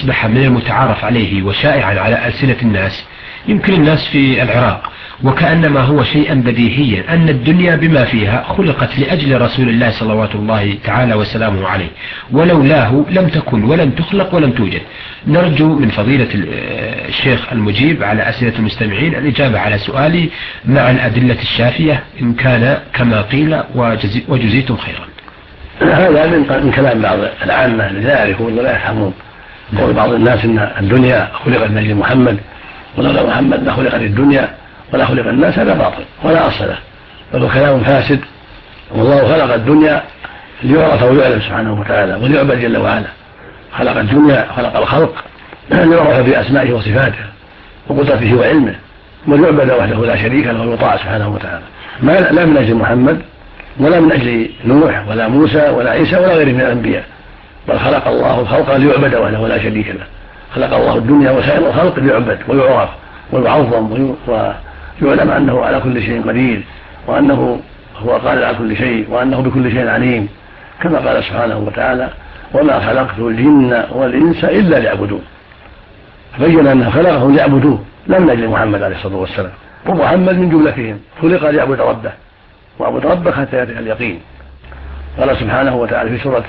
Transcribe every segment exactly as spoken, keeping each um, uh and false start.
أصبح من المتعارف عليه وشائعا على ألسنة الناس، يمكن الناس في العراق وكأنما هو شيئا بديهيا أن الدنيا بما فيها خلقت لأجل رسول الله صلوات الله تعالى وسلامه عليه، ولولاه لم تكن ولم تخلق ولم توجد. نرجو من فضيلة الشيخ المجيب على أسئلة المستمعين الإجابة على سؤالي مع الأدلة الشافية إن كان كما قيل، وجزيتم خيرا. هذا من كلام بعض العامة لا يعرفون ولا يفهمون. قول بعض الناس إن الدنيا خلقت من أجل محمد، ولولا محمد ما خلقت الدنيا ولا خلق الناس، هذا باطل ولا أصل له، بل كلام فاسد. والله خلق الدنيا ليعرف ويعلم سبحانه وتعالى وليعبد جل وعلا. خلق الدنيا خلق الخلق ليعرف بأسمائه وصفاته وقدرته وعلمه، وليعبد وحده لا شريك له ويطاع سبحانه وتعالى. ما لا من أجل محمد ولا من أجل نوح ولا موسى ولا عيسى ولا غيره من الأنبياء، بل خلق الله الخلق ليعبد وحده لا شريك له. خلق الله الدنيا وسائر الخلق ليعبد ويعرف ويعظم ويعلم أنه على كل شيء قدير، وأنه هو قادر على كل شيء، وأنه بكل شيء عليم، كما قال سبحانه وتعالى: وما خلقت الجن والإنس إلا ليعبدون. فبين أنه خلقهم ليعبدوه لا من أجل محمد عليه الصلاة والسلام، ومحمد من جملتهم خلق ليعبد ربه، واعبد ربك حتى يأتيك اليقين. قال سبحانه وتعالى في سورة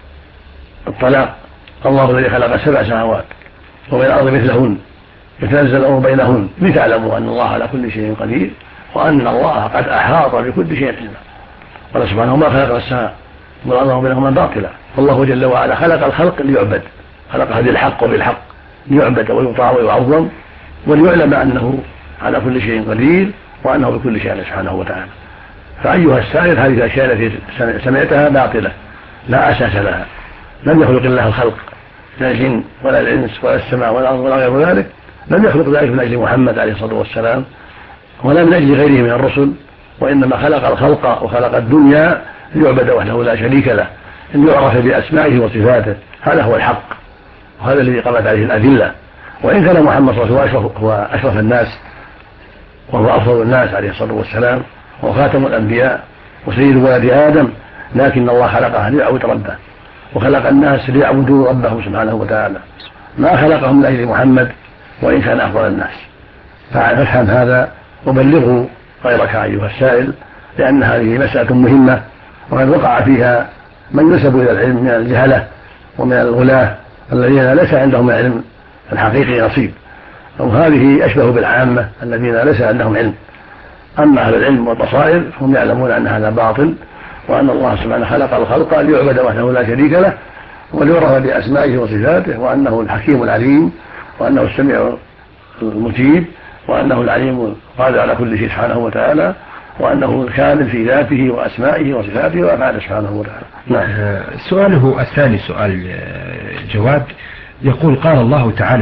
الطلاق: الله الذي خلق سبع سماوات ومن الأرض مثلهن يتنزل الأمر بينهن لتعلموا أن الله على كل شيء قدير وأن الله قد أحاط بكل شيء علما. قال سبحانه: ما خلق السماء والأرض بينهما باطلا. والله جل وعلا خلق الخلق ليعبد، خلقها بالحق وبالحق ليعبد ويطاع ويعظم وليعلم أنه على كل شيء قدير وأنه بكل شيء سبحانه وتعالى. فأيها السائل، هذه الأشياء التي سمعتها باطلة لا أساس لها. لم يخلق الله الخلق لا الجن ولا الإنس ولا السماء ولا الأرض ولا غير ذلك، لم يخلق ذلك من أجل محمد عليه الصلاة والسلام ولا من أجل غيره من الرسل، وإنما خلق الخلق وخلق الدنيا ليعبد وحده لا شريك له، أن يعرف بأسمائه وصفاته. هذا هو الحق، وهذا الذي قامت عليه الأدلة. وإن كان محمد صلى الله عليه وسلم هو أشرف الناس وهو أفضل الناس عليه الصلاة والسلام وخاتم الأنبياء وسيد ولد آدم، لكن الله خلقه ليعبد ربه، وخلق الناس ليعبدوا ربه سبحانه وتعالى، ما خلقهم من أجل محمد وإن كان أفضل الناس. فافهم هذا وبلغه غيرك أيها السائل، لأن هذه مسألة مهمة وقد وقع فيها من ينسب إلى العلم من الجهلة ومن الغلاة الذين ليس عندهم العلم الحقيقي نصيب، وهذه أشبه بالعامة الذين ليس عندهم علم. أما أهل العلم والبصائر هم يعلمون أن هذا باطل، وأن الله سبحانه خلق الخلق ليعبد وحده لا شريك له وليعرف بأسمائه وصفاته، وأنه الحكيم العليم، وأنه السميع المجيب، وأنه العليم القادر على كل شيء سبحانه وتعالى، وأنه الكامل في ذاته وأسمائه وصفاته وأفعاله سبحانه وتعالى. نعم. سؤاله الثاني سؤال جواد، يقول: قال الله تعالى